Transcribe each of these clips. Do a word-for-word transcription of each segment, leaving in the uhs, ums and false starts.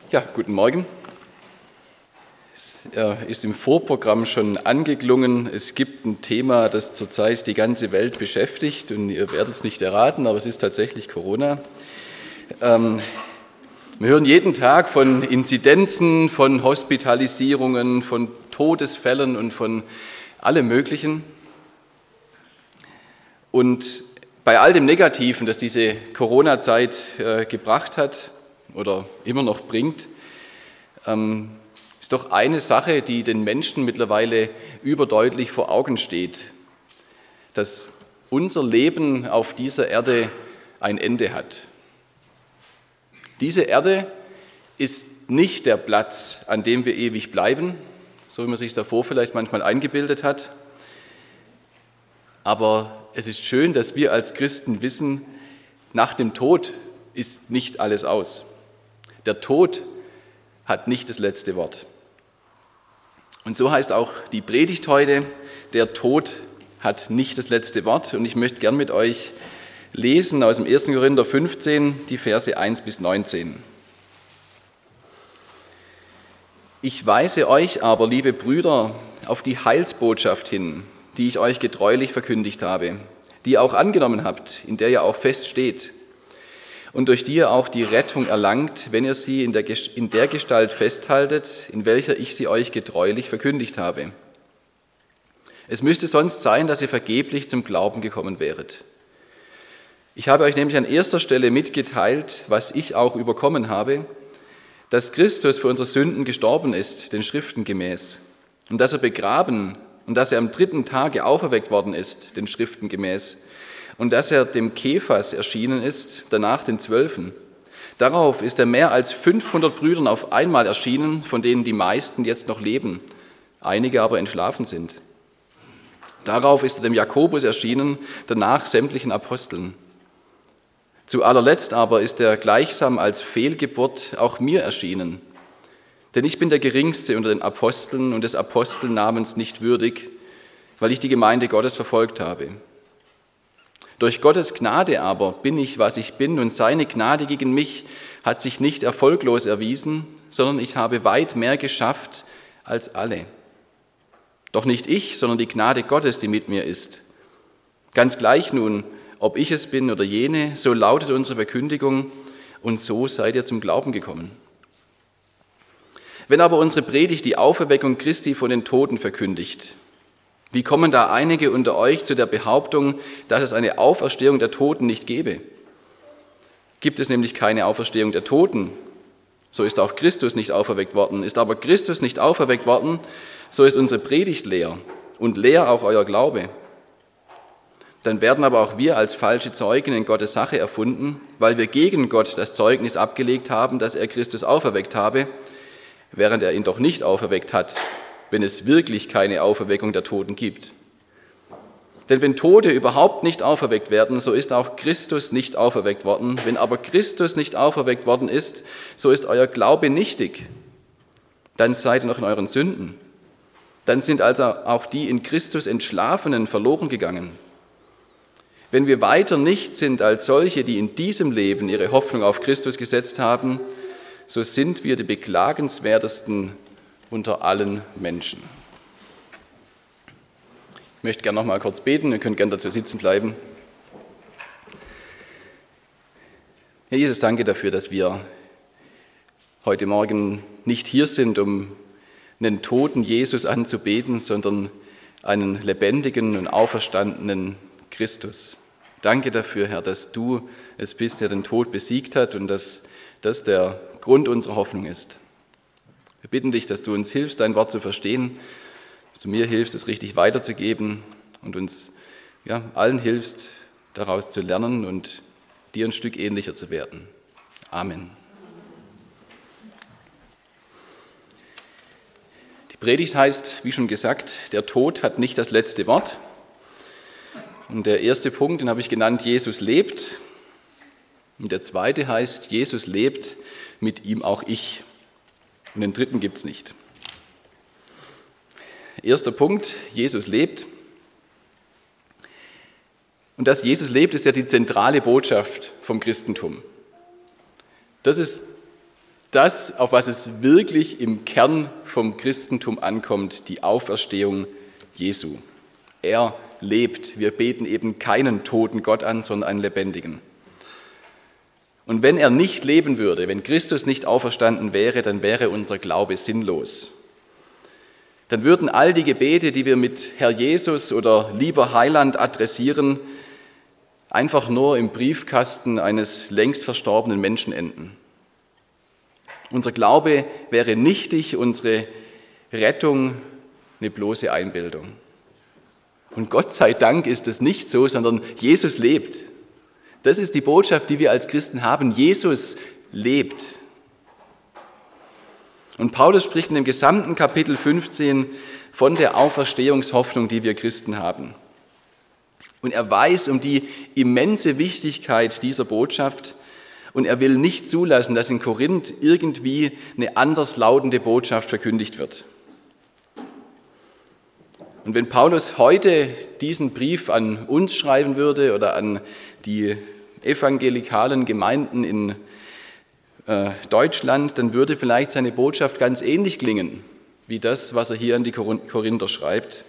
Ja, guten Morgen. Es ist im Vorprogramm schon angeklungen. Es gibt ein Thema, das zurzeit die ganze Welt beschäftigt und ihr werdet es nicht erraten, aber es ist tatsächlich Corona. Ähm, wir hören jeden Tag von Inzidenzen, von Hospitalisierungen, von Todesfällen und von allem Möglichen. Und bei all dem Negativen, das diese Corona-Zeit äh, gebracht hat oder immer noch bringt, ähm, ist doch eine Sache, die den Menschen mittlerweile überdeutlich vor Augen steht, dass unser Leben auf dieser Erde ein Ende hat. Diese Erde ist nicht der Platz, an dem wir ewig bleiben, so wie man sich davor vielleicht manchmal eingebildet hat. Aber es ist schön, dass wir als Christen wissen, nach dem Tod ist nicht alles aus. Der Tod hat nicht das letzte Wort. Und so heißt auch die Predigt heute, der Tod hat nicht das letzte Wort. Und ich möchte gern mit euch lesen aus dem ersten Korinther fünfzehn, die Verse eins bis neunzehn. Ich weise euch aber, liebe Brüder, auf die Heilsbotschaft hin, die ich euch getreulich verkündigt habe, die ihr auch angenommen habt, in der ihr auch fest steht und durch die ihr auch die Rettung erlangt, wenn ihr sie in der, in der Gestalt festhaltet, in welcher ich sie euch getreulich verkündigt habe. Es müsste sonst sein, dass ihr vergeblich zum Glauben gekommen wäret. Ich habe euch nämlich an erster Stelle mitgeteilt, was ich auch überkommen habe, dass Christus für unsere Sünden gestorben ist, den Schriften gemäß, und dass er begraben und dass er am dritten Tage auferweckt worden ist, den Schriften gemäß, und dass er dem Kephas erschienen ist, danach den Zwölfen. Darauf ist er mehr als fünfhundert Brüdern auf einmal erschienen, von denen die meisten jetzt noch leben, einige aber entschlafen sind. Darauf ist er dem Jakobus erschienen, danach sämtlichen Aposteln. Zu allerletzt aber ist er gleichsam als Fehlgeburt auch mir erschienen. Denn ich bin der Geringste unter den Aposteln und des Apostelnamens nicht würdig, weil ich die Gemeinde Gottes verfolgt habe. Durch Gottes Gnade aber bin ich, was ich bin, und seine Gnade gegen mich hat sich nicht erfolglos erwiesen, sondern ich habe weit mehr geschafft als alle. Doch nicht ich, sondern die Gnade Gottes, die mit mir ist. Ganz gleich nun, ob ich es bin oder jene, so lautet unsere Verkündigung, und so seid ihr zum Glauben gekommen. Wenn aber unsere Predigt die Auferweckung Christi von den Toten verkündigt, wie kommen da einige unter euch zu der Behauptung, dass es eine Auferstehung der Toten nicht gebe? Gibt es nämlich keine Auferstehung der Toten, so ist auch Christus nicht auferweckt worden. Ist aber Christus nicht auferweckt worden, so ist unsere Predigt leer und leer auch euer Glaube. Dann werden aber auch wir als falsche Zeugen in Gottes Sache erfunden, weil wir gegen Gott das Zeugnis abgelegt haben, dass er Christus auferweckt habe, während er ihn doch nicht auferweckt hat, wenn es wirklich keine Auferweckung der Toten gibt. Denn wenn Tote überhaupt nicht auferweckt werden, so ist auch Christus nicht auferweckt worden. Wenn aber Christus nicht auferweckt worden ist, so ist euer Glaube nichtig. Dann seid ihr noch in euren Sünden. Dann sind also auch die in Christus Entschlafenen verloren gegangen. Wenn wir weiter nicht sind als solche, die in diesem Leben ihre Hoffnung auf Christus gesetzt haben, so sind wir die beklagenswertesten unter allen Menschen. Ich möchte gerne noch mal kurz beten, ihr könnt gerne dazu sitzen bleiben. Herr Jesus, danke dafür, dass wir heute Morgen nicht hier sind, um einen toten Jesus anzubeten, sondern einen lebendigen und auferstandenen Christus. Danke dafür, Herr, dass du es bist, der den Tod besiegt hat und dass das der Grund unserer Hoffnung ist. Wir bitten dich, dass du uns hilfst, dein Wort zu verstehen, dass du mir hilfst, es richtig weiterzugeben und uns ja, allen hilfst, daraus zu lernen und dir ein Stück ähnlicher zu werden. Amen. Die Predigt heißt, wie schon gesagt, der Tod hat nicht das letzte Wort. Und der erste Punkt, den habe ich genannt, Jesus lebt. Und der zweite heißt, Jesus lebt, mit ihm auch ich. Und den dritten gibt es nicht. Erster Punkt, Jesus lebt. Und dass Jesus lebt, ist ja die zentrale Botschaft vom Christentum. Das ist das, auf was es wirklich im Kern vom Christentum ankommt, die Auferstehung Jesu. Er lebt. Wir beten eben keinen toten Gott an, sondern einen lebendigen. Und wenn er nicht leben würde, wenn Christus nicht auferstanden wäre, dann wäre unser Glaube sinnlos. Dann würden all die Gebete, die wir mit Herr Jesus oder lieber Heiland adressieren, einfach nur im Briefkasten eines längst verstorbenen Menschen enden. Unser Glaube wäre nichtig, unsere Rettung eine bloße Einbildung. Und Gott sei Dank ist es nicht so, sondern Jesus lebt. Das ist die Botschaft, die wir als Christen haben. Jesus lebt. Und Paulus spricht in dem gesamten Kapitel fünfzehn von der Auferstehungshoffnung, die wir Christen haben. Und er weiß um die immense Wichtigkeit dieser Botschaft und er will nicht zulassen, dass in Korinth irgendwie eine anderslautende Botschaft verkündigt wird. Und wenn Paulus heute diesen Brief an uns schreiben würde oder an die evangelikalen Gemeinden in äh, Deutschland, dann würde vielleicht seine Botschaft ganz ähnlich klingen wie das, was er hier an die Korinther schreibt.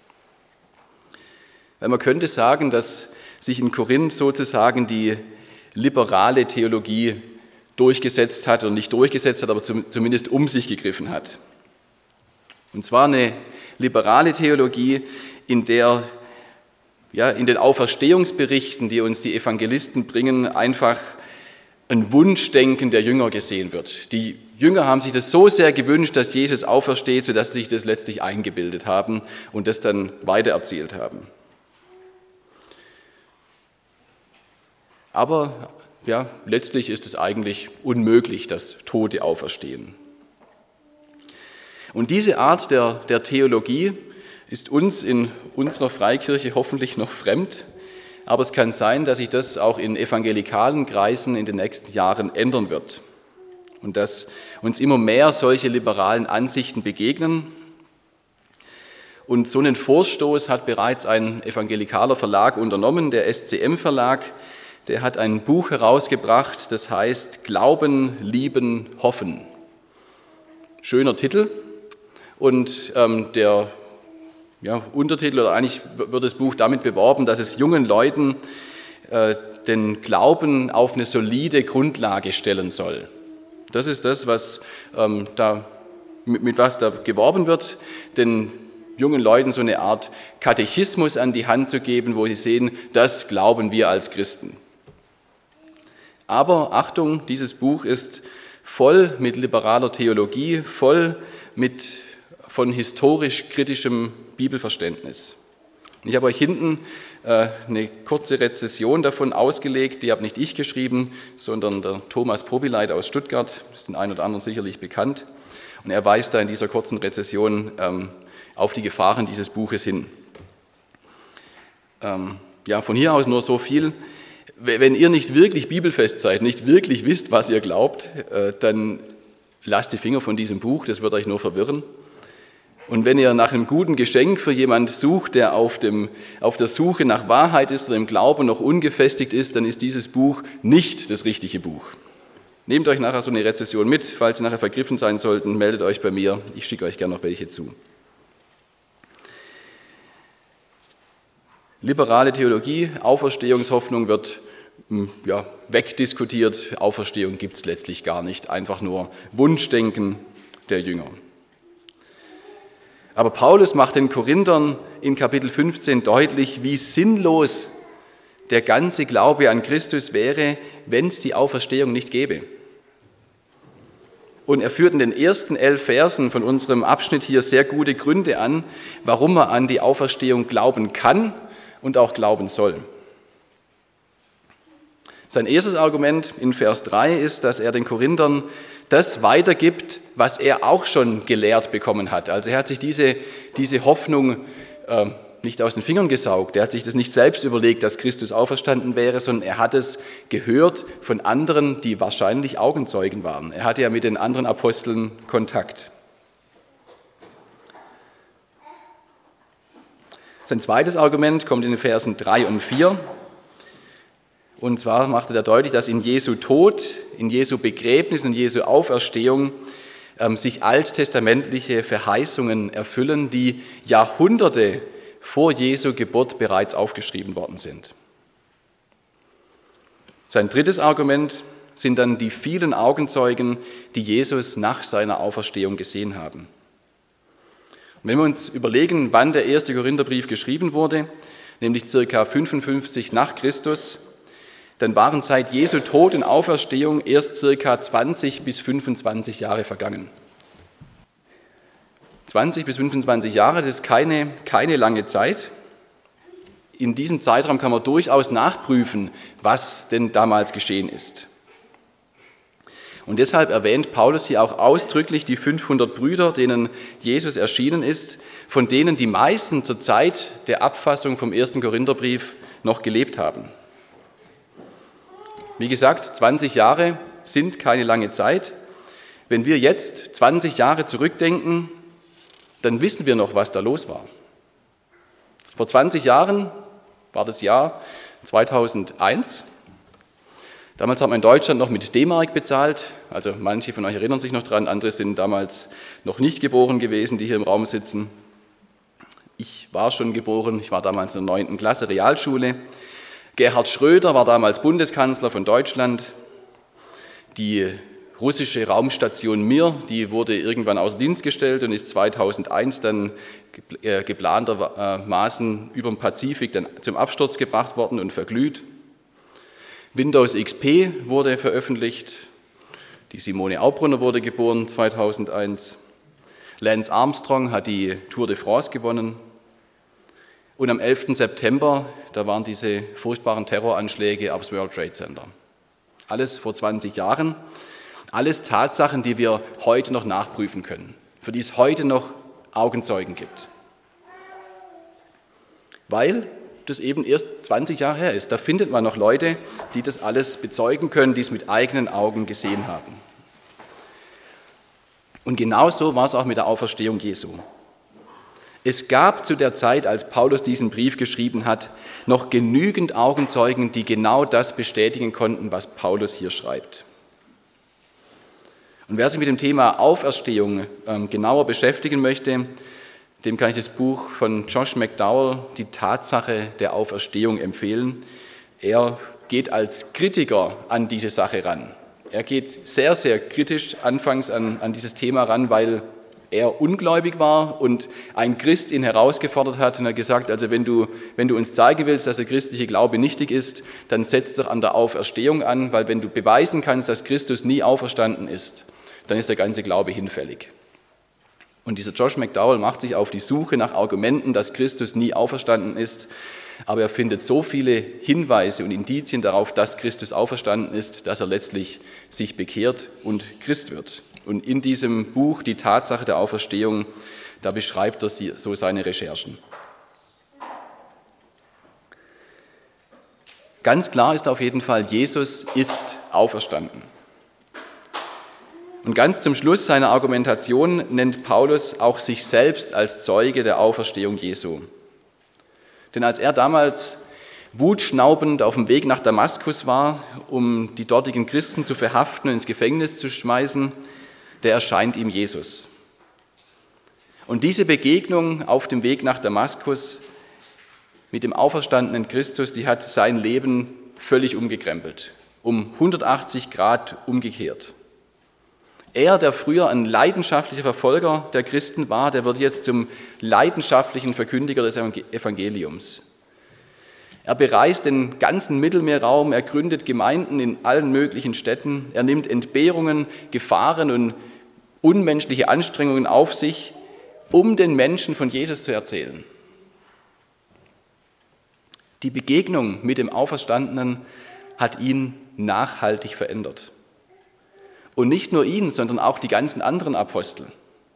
Weil man könnte sagen, dass sich in Korinth sozusagen die liberale Theologie durchgesetzt hat und nicht durchgesetzt hat, aber zumindest um sich gegriffen hat. Und zwar eine liberale Theologie, in der ja, in den Auferstehungsberichten, die uns die Evangelisten bringen, einfach ein Wunschdenken der Jünger gesehen wird. Die Jünger haben sich das so sehr gewünscht, dass Jesus aufersteht, sodass sie sich das letztlich eingebildet haben und das dann weitererzählt haben. Aber ja, letztlich ist es eigentlich unmöglich, dass Tote auferstehen. Und diese Art der, der Theologie ist uns in unserer Freikirche hoffentlich noch fremd, aber es kann sein, dass sich das auch in evangelikalen Kreisen in den nächsten Jahren ändern wird und dass uns immer mehr solche liberalen Ansichten begegnen. Und so einen Vorstoß hat bereits ein evangelikaler Verlag unternommen, der S C M-Verlag. Der hat ein Buch herausgebracht, das heißt Glauben, Lieben, Hoffen. Schöner Titel und ähm, der ja, Untertitel oder eigentlich wird das Buch damit beworben, dass es jungen Leuten äh, den Glauben auf eine solide Grundlage stellen soll. Das ist das, was ähm, da mit, mit was da geworben wird, den jungen Leuten so eine Art Katechismus an die Hand zu geben, wo sie sehen, das glauben wir als Christen. Aber Achtung, dieses Buch ist voll mit liberaler Theologie, voll mit von historisch kritischem Bibelverständnis. Ich habe euch hinten äh, eine kurze Rezession davon ausgelegt, die habe nicht ich geschrieben, sondern der Thomas Povileit aus Stuttgart, das ist den einen oder anderen sicherlich bekannt. Und er weist da in dieser kurzen Rezession ähm, auf die Gefahren dieses Buches hin. Ähm, ja, von hier aus nur so viel. Wenn ihr nicht wirklich bibelfest seid, nicht wirklich wisst, was ihr glaubt, dann lasst die Finger von diesem Buch, das wird euch nur verwirren. Und wenn ihr nach einem guten Geschenk für jemanden sucht, der auf, dem, auf der Suche nach Wahrheit ist oder im Glauben noch ungefestigt ist, dann ist dieses Buch nicht das richtige Buch. Nehmt euch nachher so eine Rezession mit, falls ihr nachher vergriffen sein sollten, meldet euch bei mir, ich schicke euch gerne noch welche zu. Liberale Theologie, Auferstehungshoffnung wird ja, wegdiskutiert. Auferstehung gibt es letztlich gar nicht, einfach nur Wunschdenken der Jünger. Aber Paulus macht den Korinthern in Kapitel fünfzehn deutlich, wie sinnlos der ganze Glaube an Christus wäre, wenn es die Auferstehung nicht gäbe. Und er führt in den ersten elf Versen von unserem Abschnitt hier sehr gute Gründe an, warum man an die Auferstehung glauben kann und auch glauben soll. Sein erstes Argument in Vers drei ist, dass er den Korinthern das weitergibt, was er auch schon gelehrt bekommen hat. Also er hat sich diese, diese Hoffnung äh, nicht aus den Fingern gesaugt. Er hat sich das nicht selbst überlegt, dass Christus auferstanden wäre, sondern er hat es gehört von anderen, die wahrscheinlich Augenzeugen waren. Er hatte ja mit den anderen Aposteln Kontakt. Sein zweites Argument kommt in den Versen drei und vier. Und zwar machte er deutlich, dass in Jesu Tod, in Jesu Begräbnis und Jesu Auferstehung ähm, sich alttestamentliche Verheißungen erfüllen, die Jahrhunderte vor Jesu Geburt bereits aufgeschrieben worden sind. Sein drittes Argument sind dann die vielen Augenzeugen, die Jesus nach seiner Auferstehung gesehen haben. Und wenn wir uns überlegen, wann der erste Korintherbrief geschrieben wurde, nämlich ca. fünfundfünfzig nach Christus, dann waren seit Jesu Tod und Auferstehung erst ca. zwanzig bis fünfundzwanzig Jahre vergangen. zwanzig bis fünfundzwanzig Jahre, das ist keine, keine lange Zeit. In diesem Zeitraum kann man durchaus nachprüfen, was denn damals geschehen ist. Und deshalb erwähnt Paulus hier auch ausdrücklich die fünfhundert Brüder, denen Jesus erschienen ist, von denen die meisten zur Zeit der Abfassung vom ersten Korintherbrief noch gelebt haben. Wie gesagt, zwanzig Jahre sind keine lange Zeit. Wenn wir jetzt zwanzig Jahre zurückdenken, dann wissen wir noch, was da los war. Vor zwanzig Jahren war das Jahr zweitausendeins. Damals hat man in Deutschland noch mit D-Mark bezahlt. Also manche von euch erinnern sich noch dran, andere sind damals noch nicht geboren gewesen, die hier im Raum sitzen. Ich war schon geboren, ich war damals in der neunten Klasse Realschule. Gerhard Schröder war damals Bundeskanzler von Deutschland. Die russische Raumstation Mir, die wurde irgendwann außer Dienst gestellt und ist zweitausendeins dann geplantermaßen über den Pazifik dann zum Absturz gebracht worden und verglüht. Windows X P wurde veröffentlicht. Die Simone Aubrunner wurde geboren zweitausendeins. Lance Armstrong hat die Tour de France gewonnen. Und am elften September, da waren diese furchtbaren Terroranschläge aufs World Trade Center. Alles vor zwanzig Jahren. Alles Tatsachen, die wir heute noch nachprüfen können, für die es heute noch Augenzeugen gibt. Weil das eben erst zwanzig Jahre her ist. Da findet man noch Leute, die das alles bezeugen können, die es mit eigenen Augen gesehen haben. Und genauso war es auch mit der Auferstehung Jesu. Es gab zu der Zeit, als Paulus diesen Brief geschrieben hat, noch genügend Augenzeugen, die genau das bestätigen konnten, was Paulus hier schreibt. Und wer sich mit dem Thema Auferstehung ähm, genauer beschäftigen möchte, dem kann ich das Buch von Josh McDowell, Die Tatsache der Auferstehung, empfehlen. Er geht als Kritiker an diese Sache ran. Er geht sehr, sehr kritisch anfangs an, an dieses Thema ran, weil er ungläubig war und ein Christ ihn herausgefordert hat und hat gesagt, also wenn du, wenn du uns zeigen willst, dass der christliche Glaube nichtig ist, dann setz doch an der Auferstehung an, weil wenn du beweisen kannst, dass Christus nie auferstanden ist, dann ist der ganze Glaube hinfällig. Und dieser Josh McDowell macht sich auf die Suche nach Argumenten, dass Christus nie auferstanden ist, aber er findet so viele Hinweise und Indizien darauf, dass Christus auferstanden ist, dass er letztlich sich bekehrt und Christ wird. Und in diesem Buch, Die Tatsache der Auferstehung, da beschreibt er so seine Recherchen. Ganz klar ist auf jeden Fall, Jesus ist auferstanden. Und ganz zum Schluss seiner Argumentation nennt Paulus auch sich selbst als Zeuge der Auferstehung Jesu. Denn als er damals wutschnaubend auf dem Weg nach Damaskus war, um die dortigen Christen zu verhaften und ins Gefängnis zu schmeißen, da erscheint ihm Jesus. Und diese Begegnung auf dem Weg nach Damaskus mit dem auferstandenen Christus, die hat sein Leben völlig umgekrempelt, um hundertachtzig Grad umgekehrt. Er, der früher ein leidenschaftlicher Verfolger der Christen war, der wird jetzt zum leidenschaftlichen Verkündiger des Evangeliums. Er bereist den ganzen Mittelmeerraum, er gründet Gemeinden in allen möglichen Städten, er nimmt Entbehrungen, Gefahren und unmenschliche Anstrengungen auf sich, um den Menschen von Jesus zu erzählen. Die Begegnung mit dem Auferstandenen hat ihn nachhaltig verändert. Und nicht nur ihn, sondern auch die ganzen anderen Apostel.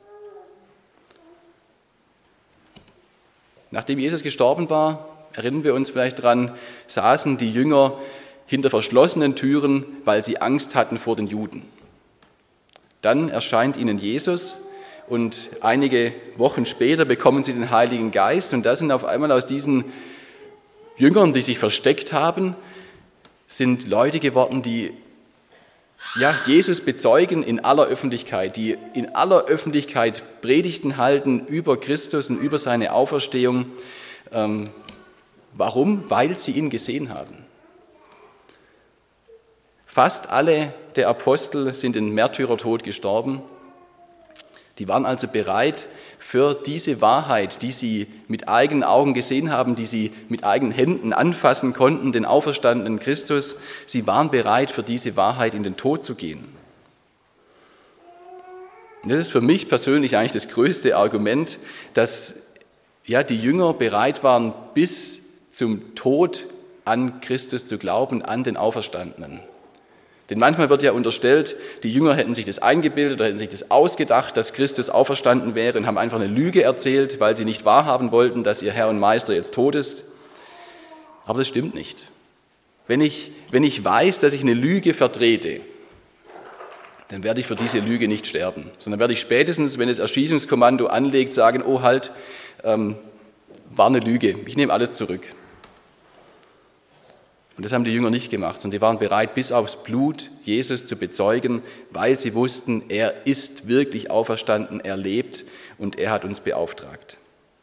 Nachdem Jesus gestorben war, erinnern wir uns vielleicht daran, saßen die Jünger hinter verschlossenen Türen, weil sie Angst hatten vor den Juden. Dann erscheint ihnen Jesus und einige Wochen später bekommen sie den Heiligen Geist und da sind auf einmal aus diesen Jüngern, die sich versteckt haben, sind Leute geworden, die ja, Jesus bezeugen in aller Öffentlichkeit, die in aller Öffentlichkeit Predigten halten über Christus und über seine Auferstehung. Ähm, warum? Weil sie ihn gesehen haben. Fast alle der Apostel sind in Märtyrertod gestorben. Die waren also bereit für diese Wahrheit, die sie mit eigenen Augen gesehen haben, die sie mit eigenen Händen anfassen konnten, den auferstandenen Christus. Sie waren bereit, für diese Wahrheit in den Tod zu gehen. Und das ist für mich persönlich eigentlich das größte Argument, dass ja, die Jünger bereit waren, bis zum Tod an Christus zu glauben, an den Auferstandenen. Denn manchmal wird ja unterstellt, die Jünger hätten sich das eingebildet oder hätten sich das ausgedacht, dass Christus auferstanden wäre und haben einfach eine Lüge erzählt, weil sie nicht wahrhaben wollten, dass ihr Herr und Meister jetzt tot ist. Aber das stimmt nicht. Wenn ich, wenn ich weiß, dass ich eine Lüge vertrete, dann werde ich für diese Lüge nicht sterben, sondern werde ich spätestens, wenn das Erschießungskommando anlegt, sagen, oh halt, ähm, war eine Lüge, ich nehme alles zurück. Und das haben die Jünger nicht gemacht, sondern sie waren bereit, bis aufs Blut Jesus zu bezeugen, weil sie wussten, er ist wirklich auferstanden, er lebt und er hat uns beauftragt.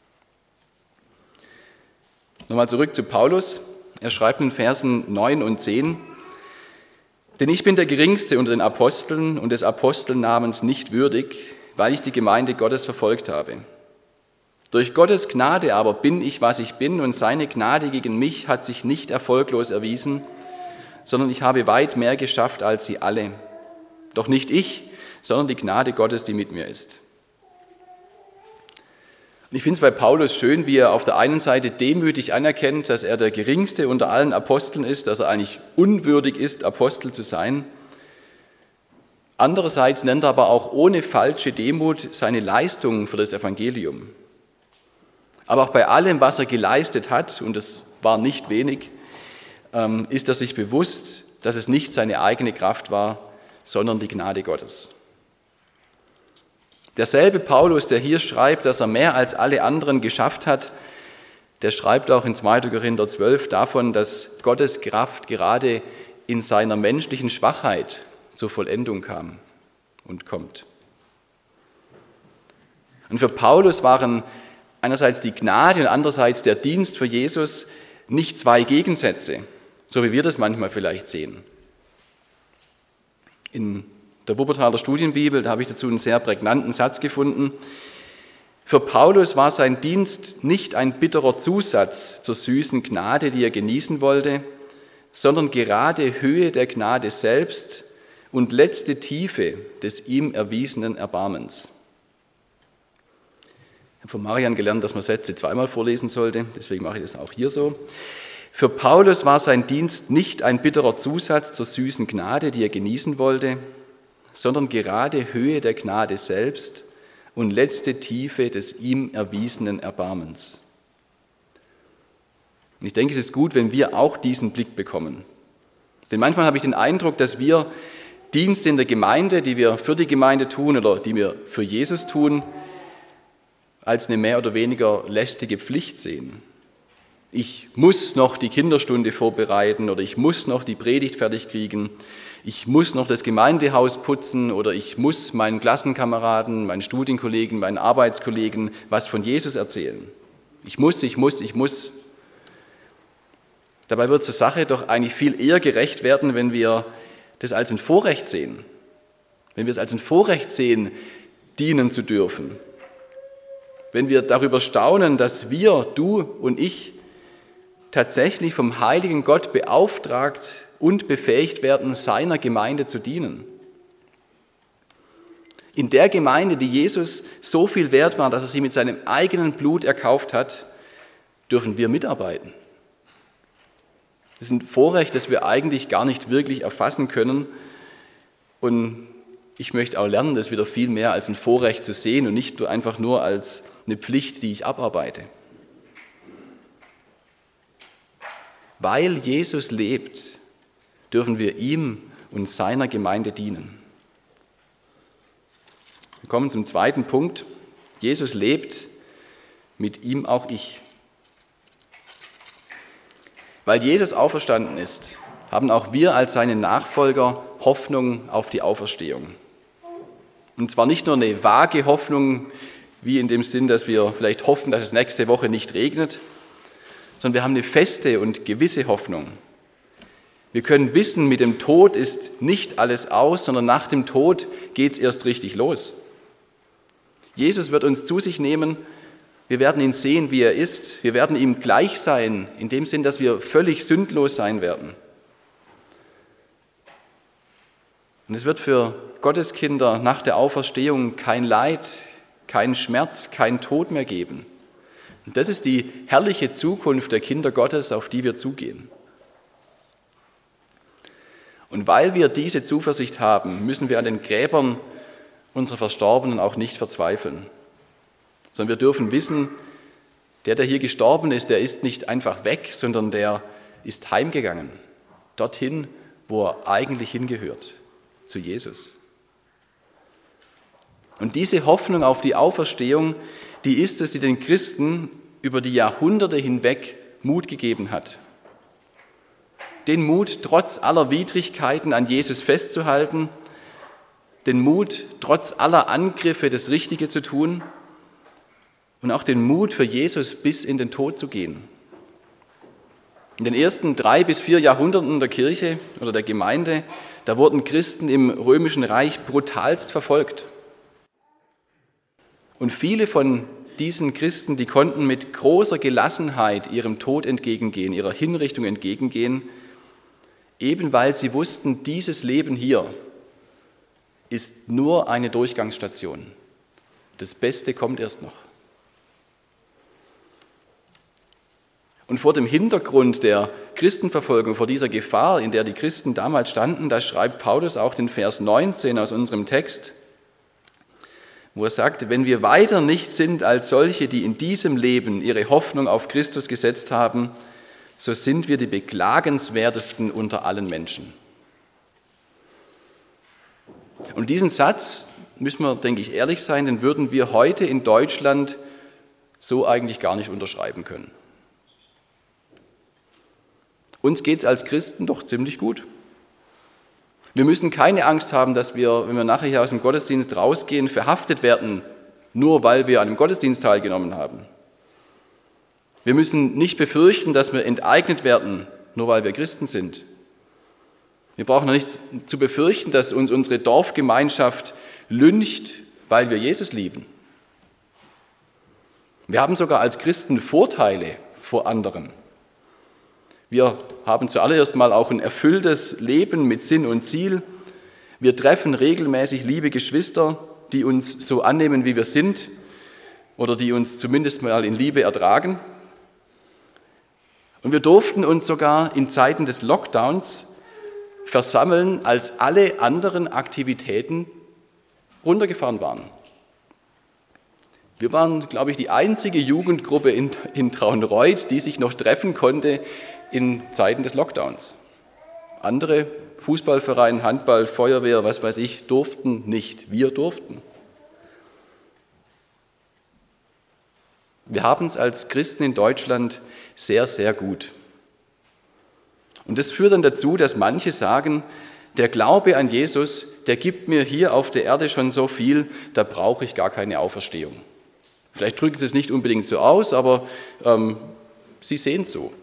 Nochmal zurück zu Paulus. Er schreibt in Versen neun und zehn, denn ich bin der Geringste unter den Aposteln und des Apostelnamens nicht würdig, weil ich die Gemeinde Gottes verfolgt habe. Durch Gottes Gnade aber bin ich, was ich bin, und seine Gnade gegen mich hat sich nicht erfolglos erwiesen, sondern ich habe weit mehr geschafft als sie alle. Doch nicht ich, sondern die Gnade Gottes, die mit mir ist. Und ich finde es bei Paulus schön, wie er auf der einen Seite demütig anerkennt, dass er der Geringste unter allen Aposteln ist, dass er eigentlich unwürdig ist, Apostel zu sein. Andererseits nennt er aber auch ohne falsche Demut seine Leistungen für das Evangelium. Aber auch bei allem, was er geleistet hat, und das war nicht wenig, ist er sich bewusst, dass es nicht seine eigene Kraft war, sondern die Gnade Gottes. Derselbe Paulus, der hier schreibt, dass er mehr als alle anderen geschafft hat, der schreibt auch in zweiter Korinther zwölf davon, dass Gottes Kraft gerade in seiner menschlichen Schwachheit zur Vollendung kam und kommt. Und für Paulus waren einerseits die Gnade und andererseits der Dienst für Jesus nicht zwei Gegensätze, so wie wir das manchmal vielleicht sehen. In der Wuppertaler Studienbibel, da habe ich dazu einen sehr prägnanten Satz gefunden. Für Paulus war sein Dienst nicht ein bitterer Zusatz zur süßen Gnade, die er genießen wollte, sondern gerade Höhe der Gnade selbst und letzte Tiefe des ihm erwiesenen Erbarmens. Ich habe von Marian gelernt, dass man Sätze zweimal vorlesen sollte, deswegen mache ich das auch hier so. Für Paulus war sein Dienst nicht ein bitterer Zusatz zur süßen Gnade, die er genießen wollte, sondern gerade Höhe der Gnade selbst und letzte Tiefe des ihm erwiesenen Erbarmens. Und ich denke, es ist gut, wenn wir auch diesen Blick bekommen. Denn manchmal habe ich den Eindruck, dass wir Dienste in der Gemeinde, die wir für die Gemeinde tun oder die wir für Jesus tun, als eine mehr oder weniger lästige Pflicht sehen. Ich muss noch die Kinderstunde vorbereiten oder ich muss noch die Predigt fertig kriegen, ich muss noch das Gemeindehaus putzen oder ich muss meinen Klassenkameraden, meinen Studienkollegen, meinen Arbeitskollegen was von Jesus erzählen. Ich muss, ich muss, ich muss. Dabei wird zur Sache doch eigentlich viel eher gerecht werden, wenn wir das als ein Vorrecht sehen. Wenn wir es als ein Vorrecht sehen, dienen zu dürfen. Wenn wir darüber staunen, dass wir, du und ich, tatsächlich vom heiligen Gott beauftragt und befähigt werden, seiner Gemeinde zu dienen. In der Gemeinde, die Jesus so viel wert war, dass er sie mit seinem eigenen Blut erkauft hat, dürfen wir mitarbeiten. Das ist ein Vorrecht, das wir eigentlich gar nicht wirklich erfassen können. Und ich möchte auch lernen, das wieder viel mehr als ein Vorrecht zu sehen und nicht einfach nur als eine Pflicht, die ich abarbeite. Weil Jesus lebt, dürfen wir ihm und seiner Gemeinde dienen. Wir kommen zum zweiten Punkt. Jesus lebt, mit ihm auch ich. Weil Jesus auferstanden ist, haben auch wir als seine Nachfolger Hoffnung auf die Auferstehung. Und zwar nicht nur eine vage Hoffnung, wie in dem Sinn, dass wir vielleicht hoffen, dass es nächste Woche nicht regnet, sondern wir haben eine feste und gewisse Hoffnung. Wir können wissen, mit dem Tod ist nicht alles aus, sondern nach dem Tod geht es erst richtig los. Jesus wird uns zu sich nehmen, wir werden ihn sehen, wie er ist, wir werden ihm gleich sein, in dem Sinn, dass wir völlig sündlos sein werden. Und es wird für Gottes Kinder nach der Auferstehung kein Leid, kein Schmerz, kein Tod mehr geben. Und das ist die herrliche Zukunft der Kinder Gottes, auf die wir zugehen. Und weil wir diese Zuversicht haben, müssen wir an den Gräbern unserer Verstorbenen auch nicht verzweifeln, sondern wir dürfen wissen, der, der hier gestorben ist, der ist nicht einfach weg, sondern der ist heimgegangen, dorthin, wo er eigentlich hingehört, zu Jesus. Und diese Hoffnung auf die Auferstehung, die ist es, die den Christen über die Jahrhunderte hinweg Mut gegeben hat. Den Mut, trotz aller Widrigkeiten an Jesus festzuhalten, den Mut, trotz aller Angriffe das Richtige zu tun und auch den Mut für Jesus bis in den Tod zu gehen. In den ersten drei bis vier Jahrhunderten der Kirche oder der Gemeinde, da wurden Christen im Römischen Reich brutalst verfolgt. Und viele von diesen Christen, die konnten mit großer Gelassenheit ihrem Tod entgegengehen, ihrer Hinrichtung entgegengehen, eben weil sie wussten, dieses Leben hier ist nur eine Durchgangsstation. Das Beste kommt erst noch. Und vor dem Hintergrund der Christenverfolgung, vor dieser Gefahr, in der die Christen damals standen, da schreibt Paulus auch den Vers neunzehn aus unserem Text, wo er sagt, wenn wir weiter nicht sind als solche, die in diesem Leben ihre Hoffnung auf Christus gesetzt haben, so sind wir die beklagenswertesten unter allen Menschen. Und diesen Satz, müssen wir, denke ich, ehrlich sein, den würden wir heute in Deutschland so eigentlich gar nicht unterschreiben können. Uns geht es als Christen doch ziemlich gut. Wir müssen keine Angst haben, dass wir, wenn wir nachher hier aus dem Gottesdienst rausgehen, verhaftet werden, nur weil wir an einem Gottesdienst teilgenommen haben. Wir müssen nicht befürchten, dass wir enteignet werden, nur weil wir Christen sind. Wir brauchen nicht zu befürchten, dass uns unsere Dorfgemeinschaft lyncht, weil wir Jesus lieben. Wir haben sogar als Christen Vorteile vor anderen. Wir haben zuallererst mal auch ein erfülltes Leben mit Sinn und Ziel. Wir treffen regelmäßig liebe Geschwister, die uns so annehmen, wie wir sind, oder die uns zumindest mal in Liebe ertragen. Und wir durften uns sogar in Zeiten des Lockdowns versammeln, als alle anderen Aktivitäten runtergefahren waren. Wir waren, glaube ich, die einzige Jugendgruppe in, in Traunreut, die sich noch treffen konnte in Zeiten des Lockdowns. Andere Fußballvereine, Handball, Feuerwehr, was weiß ich, durften nicht. Wir durften. Wir haben es als Christen in Deutschland sehr, sehr gut. Und das führt dann dazu, dass manche sagen, der Glaube an Jesus, der gibt mir hier auf der Erde schon so viel, da brauche ich gar keine Auferstehung. Vielleicht drücken sie es nicht unbedingt so aus, aber ähm, sie sehen es so.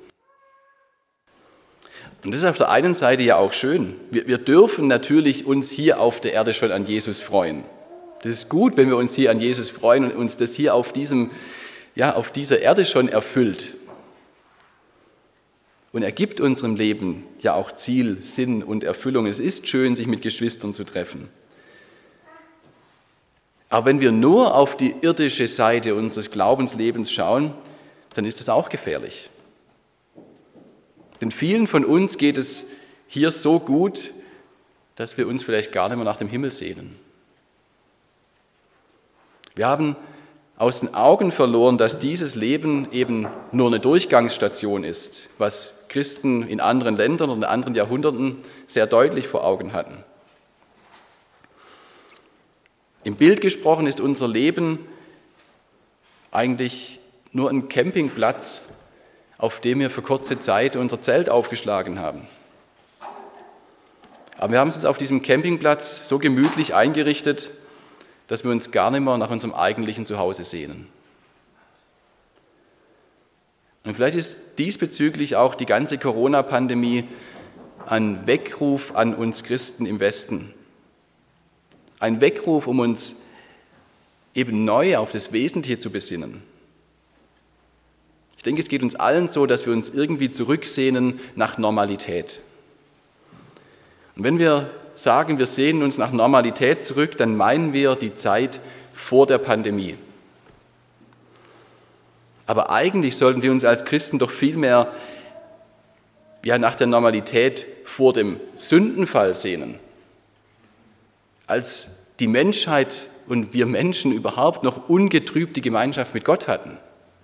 Und das ist auf der einen Seite ja auch schön. Wir, wir dürfen natürlich uns hier auf der Erde schon an Jesus freuen. Das ist gut, wenn wir uns hier an Jesus freuen und uns das hier auf, diesem, ja, auf dieser Erde schon erfüllt. Und er gibt unserem Leben ja auch Ziel, Sinn und Erfüllung. Es ist schön, sich mit Geschwistern zu treffen. Aber wenn wir nur auf die irdische Seite unseres Glaubenslebens schauen, dann ist das auch gefährlich. Denn vielen von uns geht es hier so gut, dass wir uns vielleicht gar nicht mehr nach dem Himmel sehnen. Wir haben aus den Augen verloren, dass dieses Leben eben nur eine Durchgangsstation ist, was Christen in anderen Ländern und in anderen Jahrhunderten sehr deutlich vor Augen hatten. Im Bild gesprochen ist unser Leben eigentlich nur ein Campingplatz, auf dem wir für kurze Zeit unser Zelt aufgeschlagen haben. Aber wir haben es uns auf diesem Campingplatz so gemütlich eingerichtet, dass wir uns gar nicht mehr nach unserem eigentlichen Zuhause sehnen. Und vielleicht ist diesbezüglich auch die ganze Corona-Pandemie ein Weckruf an uns Christen im Westen. Ein Weckruf, um uns eben neu auf das Wesentliche zu besinnen. Ich denke, es geht uns allen so, dass wir uns irgendwie zurücksehnen nach Normalität. Und wenn wir sagen, wir sehnen uns nach Normalität zurück, dann meinen wir die Zeit vor der Pandemie. Aber eigentlich sollten wir uns als Christen doch vielmehr ja, nach der Normalität vor dem Sündenfall sehnen. Als die Menschheit und wir Menschen überhaupt noch ungetrübt die Gemeinschaft mit Gott hatten.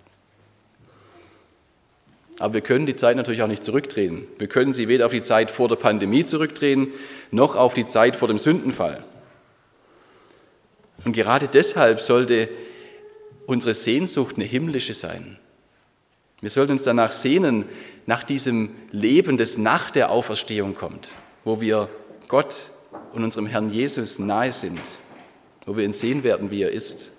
Aber wir können die Zeit natürlich auch nicht zurückdrehen. Wir können sie weder auf die Zeit vor der Pandemie zurückdrehen, noch auf die Zeit vor dem Sündenfall. Und gerade deshalb sollte unsere Sehnsucht eine himmlische sein. Wir sollten uns danach sehnen, nach diesem Leben, das nach der Auferstehung kommt, wo wir Gott und unserem Herrn Jesus nahe sind, wo wir ihn sehen werden, wie er ist.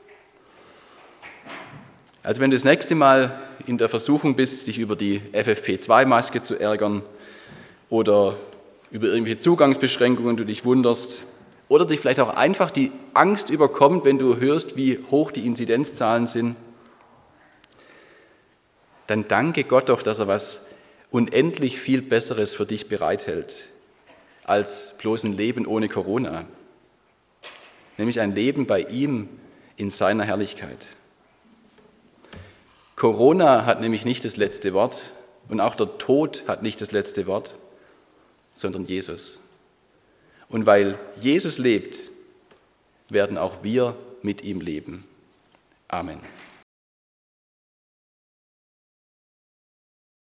Also wenn du das nächste Mal in der Versuchung bist, dich über die F F P zwei Maske zu ärgern oder über irgendwelche Zugangsbeschränkungen du dich wunderst oder dich vielleicht auch einfach die Angst überkommt, wenn du hörst, wie hoch die Inzidenzzahlen sind, dann danke Gott doch, dass er was unendlich viel Besseres für dich bereithält als bloß ein Leben ohne Corona, nämlich ein Leben bei ihm in seiner Herrlichkeit. Corona hat nämlich nicht das letzte Wort und auch der Tod hat nicht das letzte Wort, sondern Jesus. Und weil Jesus lebt, werden auch wir mit ihm leben. Amen.